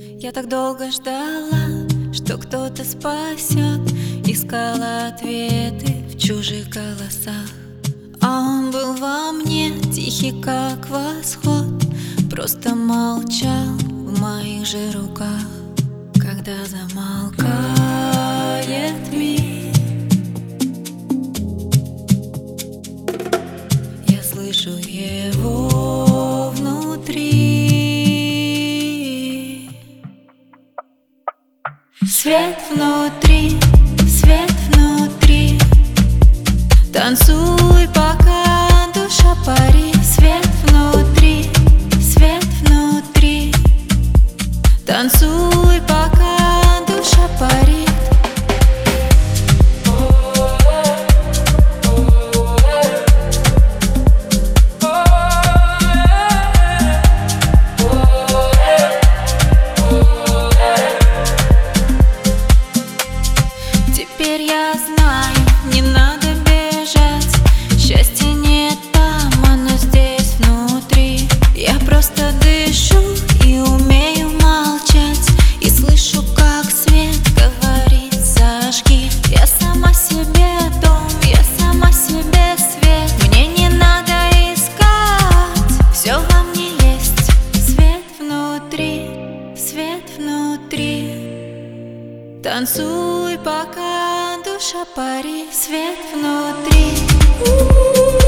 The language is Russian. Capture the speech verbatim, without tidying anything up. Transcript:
Я так долго ждала, что кто-то спасет, искала ответы в чужих голосах. А он был во мне, тихий как восход, просто молчал в моих же руках. Когда замолкает мир, я слышу его внутри. Свет внутри, свет внутри, танцуй, пока душа парит. Свет внутри, свет внутри, танцуй, пока душа парит. Теперь я знаю, не надо бежать, счастья нет там, оно здесь внутри. Я просто дышу и умею молчать, и слышу, как свет говорит: зажги. Я сама себе дом, я сама себе свет. Мне не надо искать, все во мне есть. Свет внутри, свет внутри, танцуй, пока душа парит. Свет внутри.